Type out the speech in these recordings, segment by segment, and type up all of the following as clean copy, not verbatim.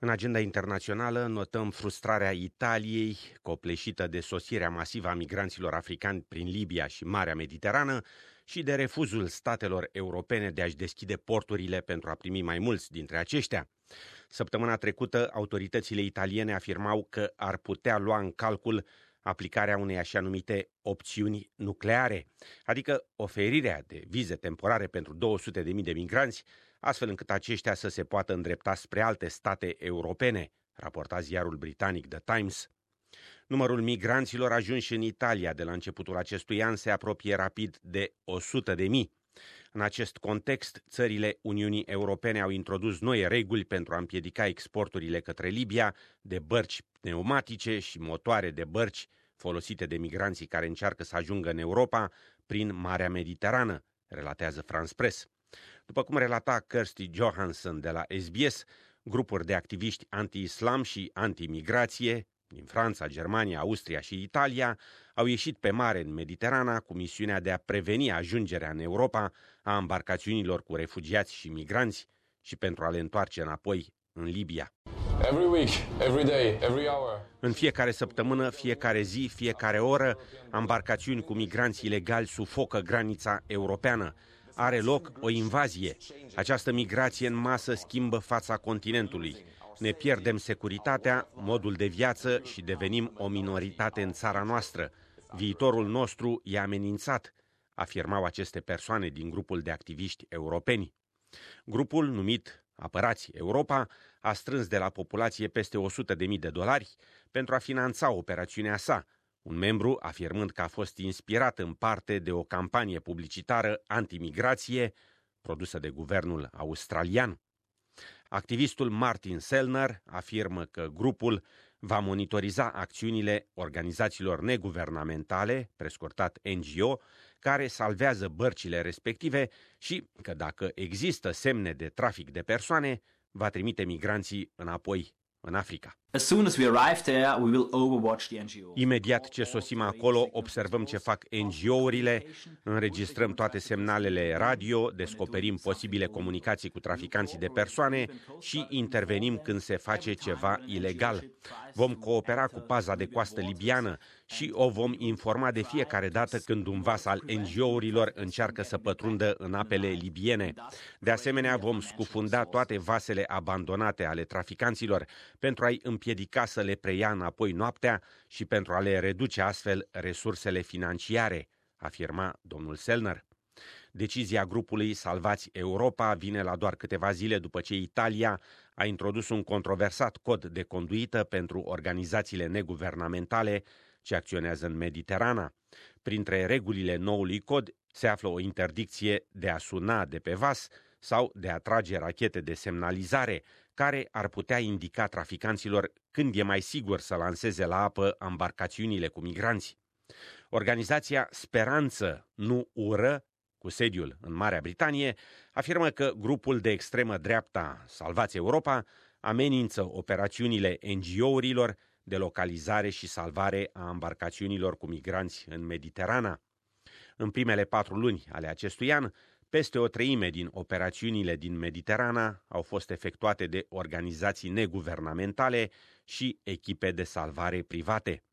În agenda internațională notăm frustrarea Italiei, copleșită de sosirea masivă a migranților africani prin Libia și Marea Mediterană și de refuzul statelor europene de a-și deschide porturile pentru a primi mai mulți dintre aceștia. Săptămâna trecută, autoritățile italiene afirmau că ar putea lua în calcul aplicarea unei așa numite opțiuni nucleare, adică oferirea de vize temporare pentru 200.000 de migranți, astfel încât aceștia să se poată îndrepta spre alte state europene, raporta ziarul britanic The Times. Numărul migranților ajunși în Italia de la începutul acestui an se apropie rapid de 100.000. În acest context, țările Uniunii Europene au introdus noi reguli pentru a împiedica exporturile către Libia de bărci pneumatice și motoare de bărci folosite de migranții care încearcă să ajungă în Europa prin Marea Mediterană, relatează France Press. După cum relata Kirsty Johansson de la SBS, grupuri de activiști anti-islam și anti-migrație din Franța, Germania, Austria și Italia au ieșit pe mare în Mediterana cu misiunea de a preveni ajungerea în Europa a embarcațiunilor cu refugiați și migranți și pentru a le întoarce înapoi în Libia. Every week, every day, every hour. În fiecare săptămână, fiecare zi, fiecare oră, embarcațiuni cu migranți ilegali sufocă granița europeană. Are loc o invazie. Această migrație în masă schimbă fața continentului. Ne pierdem securitatea, modul de viață și devenim o minoritate în țara noastră. Viitorul nostru e amenințat, afirmau aceste persoane din grupul de activiști europeni. Grupul, numit Apărați Europa, a strâns de la populație peste $100.000 pentru a finanța operațiunea sa, un membru afirmând că a fost inspirat în parte de o campanie publicitară antimigrație produsă de guvernul australian. Activistul Martin Sellner afirmă că grupul va monitoriza acțiunile organizațiilor neguvernamentale, prescurtat NGO, care salvează bărcile respective și că dacă există semne de trafic de persoane, va trimite migranții înapoi în Africa. As soon as we arrive there, we will overwatch the NGO. Imediat ce sosim acolo, observăm ce fac NGO-urile, înregistrăm toate semnalele radio, descoperim posibile comunicații cu traficanții de persoane și intervenim când se face ceva ilegal. Vom coopera cu paza de coastă libiană și o vom informa de fiecare dată când un vas al NGO-urilor încearcă să pătrundă în apele libiene. De asemenea, vom scufunda toate vasele abandonate ale traficanților pentru a-i împiedica să le preia înapoi noaptea și pentru a le reduce astfel resursele financiare, afirma domnul Sellner. Decizia grupului Salvați Europa vine la doar câteva zile după ce Italia a introdus un controversat cod de conduită pentru organizațiile neguvernamentale ce acționează în Mediterana. Printre regulile noului cod se află o interdicție de a suna de pe vas sau de a trage rachete de semnalizare, care ar putea indica traficanților când e mai sigur să lanseze la apă embarcațiunile cu migranți. Organizația Speranță, nu ură, cu sediul în Marea Britanie, afirmă că grupul de extremă dreapta Salvați Europa amenință operațiunile NGO-urilor de localizare și salvare a embarcațiunilor cu migranți în Mediterana. În primele 4 luni ale acestui an, peste o treime din operațiunile din Mediterana au fost efectuate de organizații neguvernamentale și echipe de salvare private.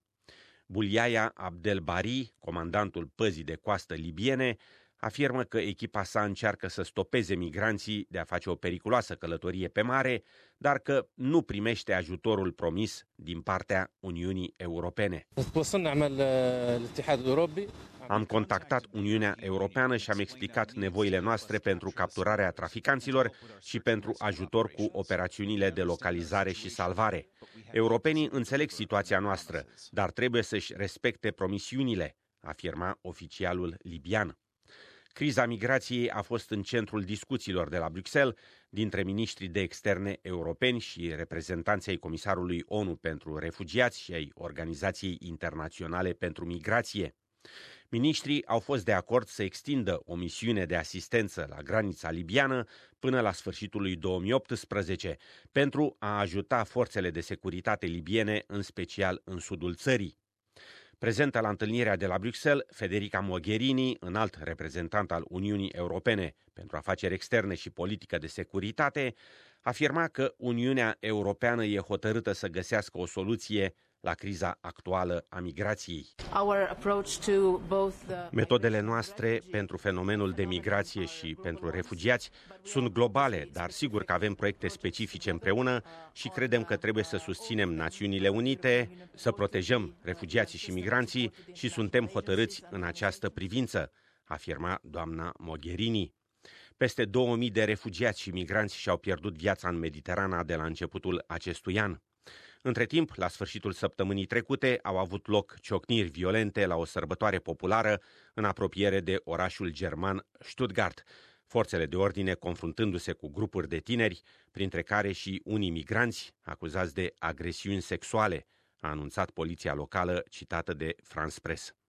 Buliaia Abdelbari, comandantul păzii de coastă libiene, afirmă că echipa sa încearcă să stopeze migranții de a face o periculoasă călătorie pe mare, dar că nu primește ajutorul promis din partea Uniunii Europene. Am contactat Uniunea Europeană și am explicat nevoile noastre pentru capturarea traficanților și pentru ajutor cu operațiunile de localizare și salvare. Europenii înțeleg situația noastră, dar trebuie să-și respecte promisiunile, afirma oficialul libian. Criza migrației a fost în centrul discuțiilor de la Bruxelles dintre miniștrii de externe europeni și reprezentanții ai Comisarului ONU pentru Refugiați și ai Organizației Internaționale pentru Migrație. Miniștrii au fost de acord să extindă o misiune de asistență la granița libiană până la sfârșitul lui 2018 pentru a ajuta forțele de securitate libiene, în special în sudul țării. Prezentă la întâlnirea de la Bruxelles, Federica Mogherini, înalt reprezentant al Uniunii Europene pentru afaceri externe și politică de securitate, afirma că Uniunea Europeană e hotărâtă să găsească o soluție la criza actuală a migrației. Metodele noastre pentru fenomenul de migrație și pentru refugiați sunt globale, dar sigur că avem proiecte specifice împreună și credem că trebuie să susținem Națiunile Unite, să protejăm refugiații și migranții și suntem hotărâți în această privință, afirma doamna Mogherini. Peste 2000 de refugiați și migranți și-au pierdut viața în Mediterana de la începutul acestui an. Între timp, la sfârșitul săptămânii trecute, au avut loc ciocniri violente la o sărbătoare populară în apropiere de orașul german Stuttgart, forțele de ordine confruntându-se cu grupuri de tineri, printre care și unii migranți acuzați de agresiuni sexuale, a anunțat poliția locală citată de France Press.